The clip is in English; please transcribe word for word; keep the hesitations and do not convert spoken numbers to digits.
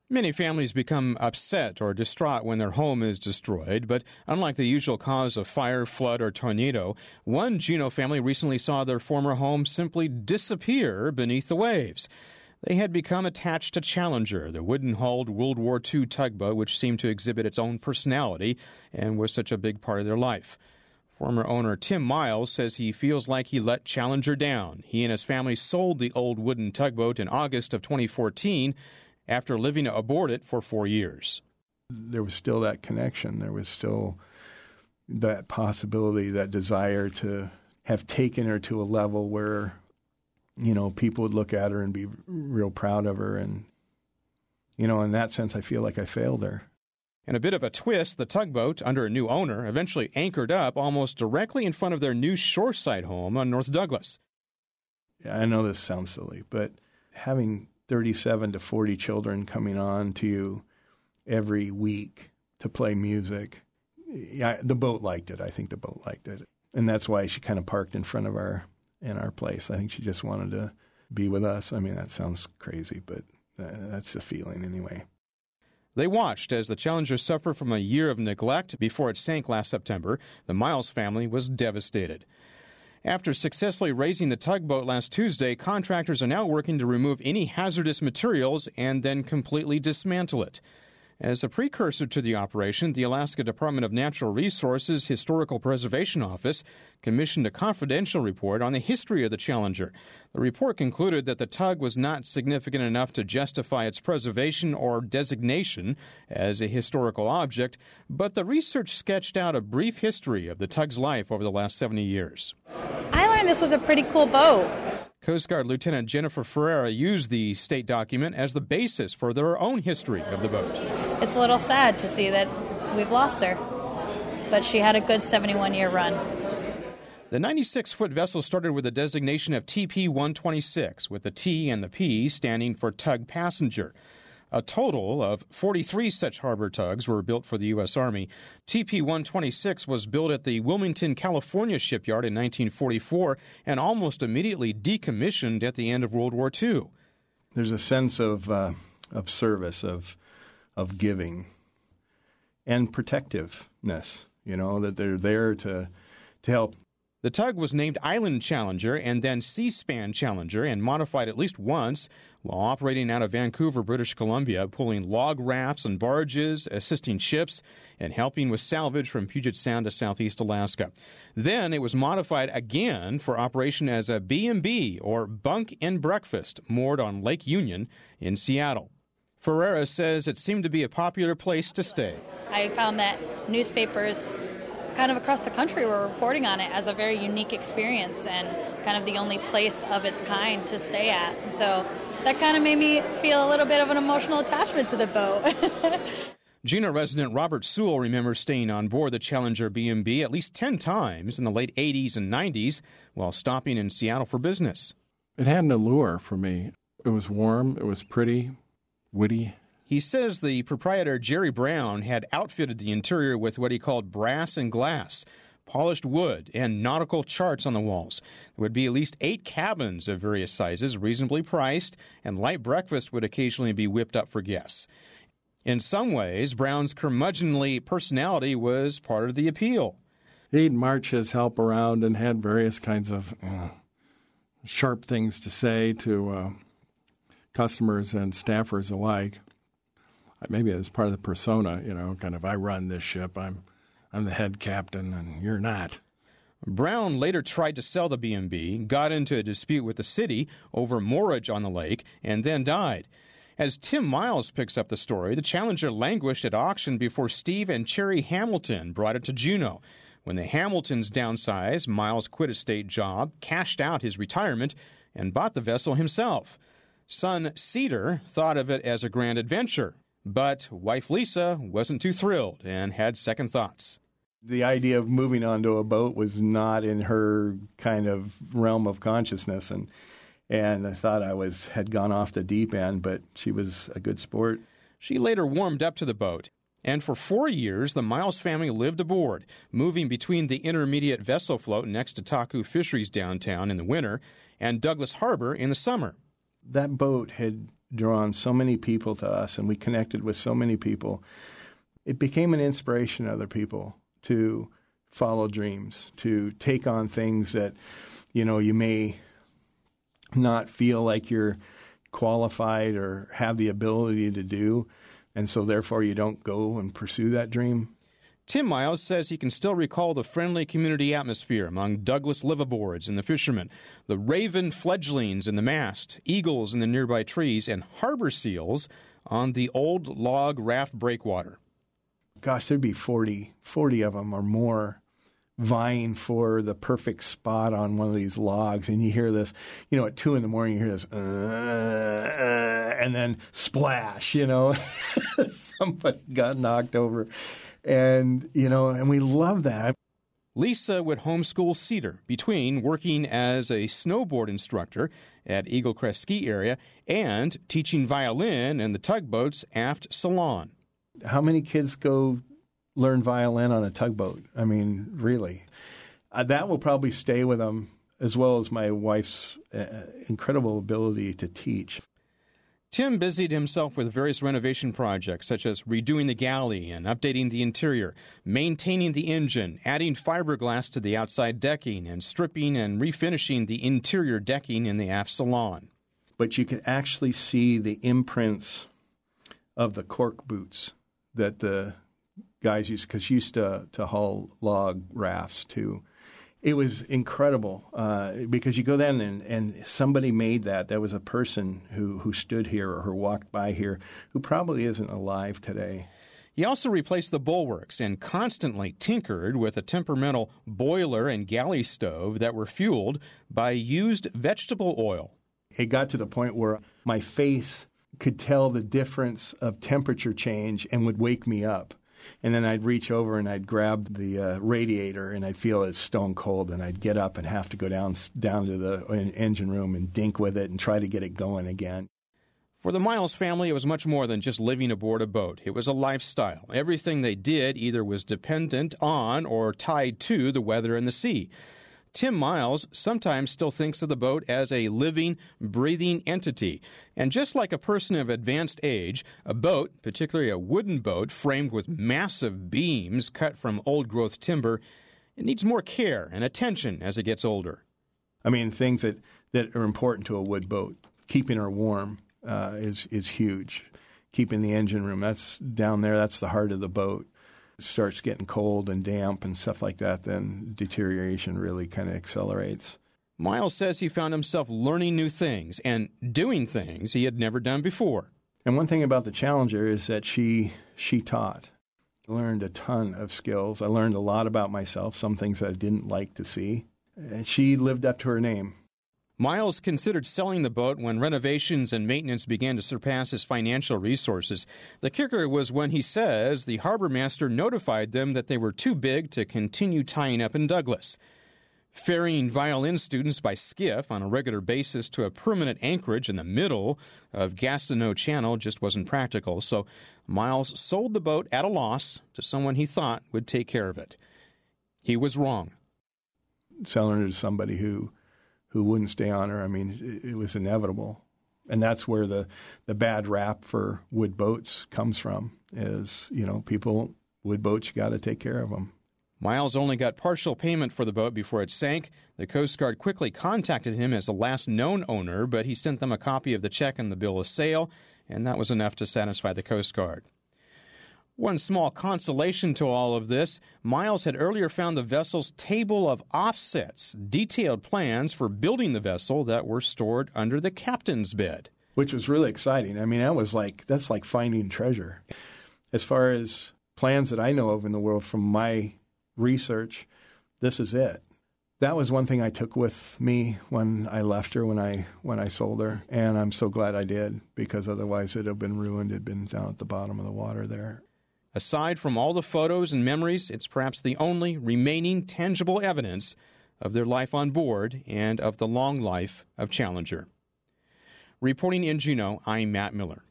Many families become upset or distraught when their home is destroyed, but unlike the usual cause of fire, flood, or tornado, one Juneau family recently saw their former home simply disappear beneath the waves. They had become attached to Challenger, the wooden-hulled World War Two tugboat which seemed to exhibit its own personality and was such a big part of their life. Former owner Tim Miles says he feels like he let Challenger down. He and his family sold the old wooden tugboat in August of twenty fourteen after living aboard it for four years. There was still that connection. There was still that possibility, that desire to have taken her to a level where, you know, people would look at her and be real proud of her. And, you know, in that sense, I feel like I failed her. In a bit of a twist, the tugboat, under a new owner, eventually anchored up almost directly in front of their new shoreside home on North Douglas. I know this sounds silly, but having thirty-seven to forty children coming on to you every week to play music, yeah, the boat liked it. I think the boat liked it. And that's why she kind of parked in front of our in our place. I think she just wanted to be with us. I mean, that sounds crazy, but that's the feeling anyway. They watched as the Challenger suffered from a year of neglect before it sank last September. The Miles family was devastated. After successfully raising the tugboat last Tuesday, contractors are now working to remove any hazardous materials and then completely dismantle it. As a precursor to the operation, the Alaska Department of Natural Resources Historical Preservation Office commissioned a confidential report on the history of the Challenger. The report concluded that the tug was not significant enough to justify its preservation or designation as a historical object, but the research sketched out a brief history of the tug's life over the last seventy years. I learned this was a pretty cool boat. Coast Guard Lieutenant Jennifer Ferreira used the state document as the basis for their own history of the boat. It's a little sad to see that we've lost her, but she had a good seventy-one-year run. The ninety-six foot vessel started with a designation of T P one twenty-six, with the T and the P standing for Tug Passenger. A total of forty-three such harbor tugs were built for the U S. Army. T P one twenty-six was built at the Wilmington, California shipyard in nineteen forty-four and almost immediately decommissioned at the end of World War Two. There's a sense of uh, of service, of of giving, and protectiveness, you know, that they're there to to help. The tug was named Island Challenger and then Seaspan Challenger and modified at least once while operating out of Vancouver, British Columbia, pulling log rafts and barges, assisting ships, and helping with salvage from Puget Sound to southeast Alaska. Then it was modified again for operation as a B and B, or bunk and breakfast, moored on Lake Union in Seattle. Ferreira says it seemed to be a popular place to stay. I found that newspapers kind of across the country were reporting on it as a very unique experience and kind of the only place of its kind to stay at. And so that kind of made me feel a little bit of an emotional attachment to the boat. Juneau resident Robert Sewell remembers staying on board the Challenger B and B at least ten times in the late eighties and nineties while stopping in Seattle for business. It had an allure for me. It was warm, it was pretty, witty. He says the proprietor, Jerry Brown, had outfitted the interior with what he called brass and glass, polished wood, and nautical charts on the walls. There would be at least eight cabins of various sizes, reasonably priced, and light breakfast would occasionally be whipped up for guests. In some ways, Brown's curmudgeonly personality was part of the appeal. He'd march his help around and had various kinds of uh, sharp things to say to uh, customers and staffers alike. Maybe as part of the persona, you know, kind of, I run this ship, I'm I'm the head captain, and you're not. Brown later tried to sell the B and B, got into a dispute with the city over moorage on the lake, and then died. As Tim Miles picks up the story, the Challenger languished at auction before Steve and Cherry Hamilton brought it to Juneau. When the Hamiltons downsized, Miles quit a state job, cashed out his retirement, and bought the vessel himself. Son Cedar thought of it as a grand adventure. But wife Lisa wasn't too thrilled and had second thoughts. The idea of moving onto a boat was not in her kind of realm of consciousness, and and I thought I was had gone off the deep end, but she was a good sport. She later warmed up to the boat, and for four years the Miles family lived aboard, moving between the intermediate vessel float next to Taku Fisheries downtown in the winter and Douglas Harbor in the summer. That boat had drawn so many people to us, and we connected with so many people. It became an inspiration to other people to follow dreams, to take on things that, you know, you may not feel like you're qualified or have the ability to do, and so therefore you don't go and pursue that dream. Tim Miles says he can still recall the friendly community atmosphere among Douglas liveaboards and the fishermen, the raven fledglings in the mast, eagles in the nearby trees, and harbor seals on the old log raft breakwater. Gosh, there'd be forty, forty of them or more vying for the perfect spot on one of these logs. And you hear this, you know, at two in the morning, you hear this, uh, uh, and then splash, you know, somebody got knocked over. And, you know, and we love that. Lisa would homeschool Cedar between working as a snowboard instructor at Eagle Crest Ski Area and teaching violin in the tugboat's aft salon. How many kids go learn violin on a tugboat? I mean, really. Uh, that will probably stay with them, as well as my wife's uh, incredible ability to teach. Tim busied himself with various renovation projects, such as redoing the galley and updating the interior, maintaining the engine, adding fiberglass to the outside decking, and stripping and refinishing the interior decking in the aft salon. But you could actually see the imprints of the cork boots that the guys used, because used to, to haul log rafts too. It was incredible uh, because you go then and, and somebody made that. That was a person who, who stood here or who walked by here who probably isn't alive today. He also replaced the bulwarks and constantly tinkered with a temperamental boiler and galley stove that were fueled by used vegetable oil. It got to the point where my face could tell the difference of temperature change and would wake me up. And then I'd reach over and I'd grab the uh, radiator and I'd feel it's stone cold, and I'd get up and have to go down down to the engine room and dink with it and try to get it going again. For the Miles family, it was much more than just living aboard a boat. It was a lifestyle. Everything they did either was dependent on or tied to the weather and the sea. Tim Miles sometimes still thinks of the boat as a living, breathing entity. And just like a person of advanced age, a boat, particularly a wooden boat framed with massive beams cut from old-growth timber, it needs more care and attention as it gets older. I mean, things that, that are important to a wood boat, keeping her warm uh, is, is huge. Keeping the engine room, that's down there, that's the heart of the boat. Starts getting cold and damp and stuff like that, then deterioration really kind of accelerates. Miles says he found himself learning new things and doing things he had never done before. And one thing about the Challenger is that she she taught. I learned a ton of skills. I learned a lot about myself, some things I didn't like to see. And she lived up to her name. Miles considered selling the boat when renovations and maintenance began to surpass his financial resources. The kicker was when he says the harbor master notified them that they were too big to continue tying up in Douglas. Ferrying violin students by skiff on a regular basis to a permanent anchorage in the middle of Gastineau Channel just wasn't practical, so Miles sold the boat at a loss to someone he thought would take care of it. He was wrong. Selling it to somebody who who wouldn't stay on her, I mean, it, it was inevitable. And that's where the, the bad rap for wood boats comes from, is, you know, people, wood boats, you got to take care of them. Miles only got partial payment for the boat before it sank. The Coast Guard quickly contacted him as the last known owner, but he sent them a copy of the check and the bill of sale, and that was enough to satisfy the Coast Guard. One small consolation to all of this, Miles had earlier found the vessel's table of offsets, detailed plans for building the vessel that were stored under the captain's bed. Which was really exciting. I mean, that was like, that's like finding treasure. As far as plans that I know of in the world from my research, this is it. That was one thing I took with me when I left her, when I when I sold her, and I'm so glad I did, because otherwise it would have been ruined. It had been down at the bottom of the water there. Aside from all the photos and memories, it's perhaps the only remaining tangible evidence of their life on board and of the long life of Challenger. Reporting in Juneau, I'm Matt Miller.